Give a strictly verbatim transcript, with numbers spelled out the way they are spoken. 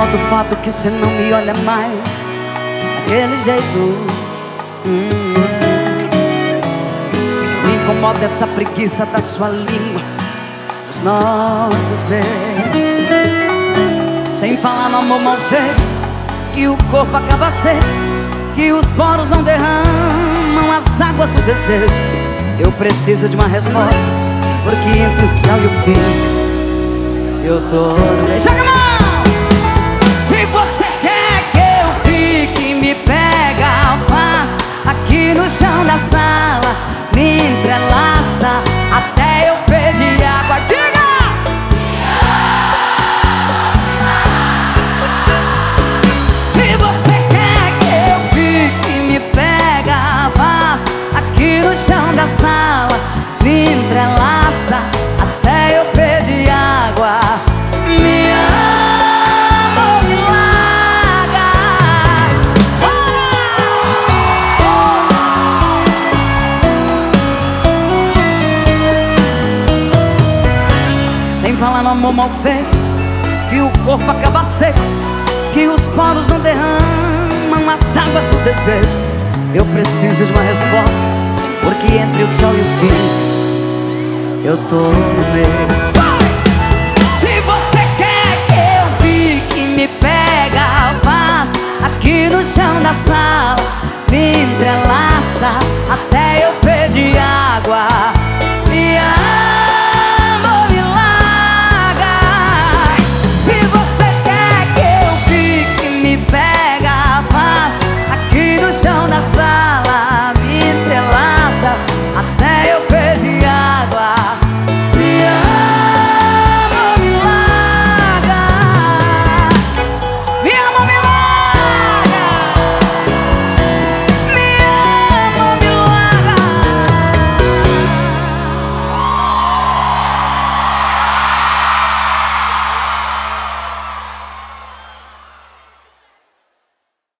incomoda o fato que cê não me olha mais daquele jeito. hum. Me incomoda essa preguiça da sua língua, os nossos beijos. Sem falar no amor mal feito, que o corpo acaba seco, que os poros não derramam as águas do desejo. Eu preciso de uma resposta, porque entre o tchau e o fim eu tô no meio. Joga a mão! Se você quer que eu fique, me pega, faz aqui no chão da sala, me entrelaça até eu pedir água. Diga! Se você quer que eu fique, me pega, faz aqui no chão da sala, me entrelaça até eu pedir água. Me ama ou me larga. Sem falar no amor mal feito, que o corpo acaba seco, que os poros não derramam as águas do desejo. Eu preciso de uma resposta, porque entre o tchau e o fim eu tô no meio. Se você quer que eu fique, me pega, faz aqui no chão da sala,